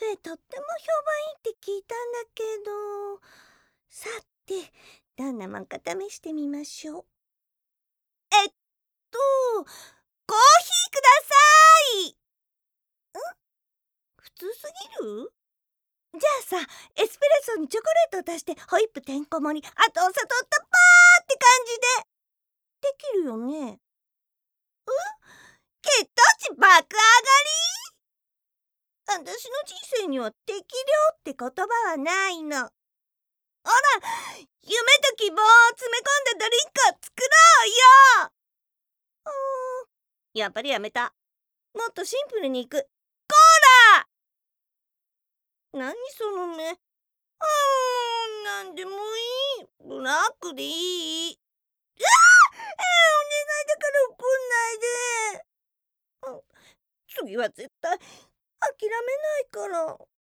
べとっても評判いいって聞いたんだけど。さて、どんなもんか試してみましょう。コーヒーください。普通すぎる？じゃあさ、エスプレッソにチョコレートを足してホイップてんこ盛り、あとお砂糖たっぱーって感じでできるよね。血糖値爆上がり？私の人生には適量って言葉はないの。ほら、夢と希望を詰め込んだドリンクを作ろうよ。やっぱりやめた。もっとシンプルにいく。コーラ！何その目。なんでもいい。ブラックでいい。お願いだから怒んないで。次は絶対諦めないから。